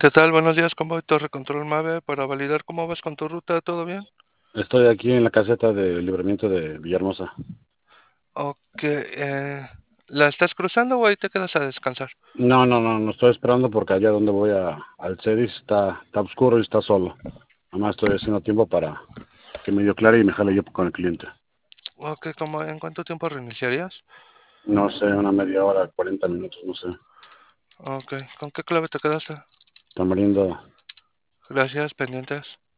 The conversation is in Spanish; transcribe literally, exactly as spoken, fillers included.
¿Qué tal? Buenos días, ¿cómo voy? Torre Control Mave para validar cómo vas con tu ruta, ¿todo bien? Estoy aquí en la caseta de libramiento de Villahermosa. Ok, eh, ¿la estás cruzando o ahí te quedas a descansar? No, no, no, no estoy esperando porque allá donde voy a, al CEDIS está, está oscuro y está solo. Nomás estoy haciendo tiempo para que me dio claro y me jale yo con el cliente. Ok, ¿cómo, en cuánto tiempo reiniciarías? No sé, una media hora, cuarenta minutos, no sé. Ok, ¿con qué clave te quedaste? Tamarindo, Gracias, pendientes.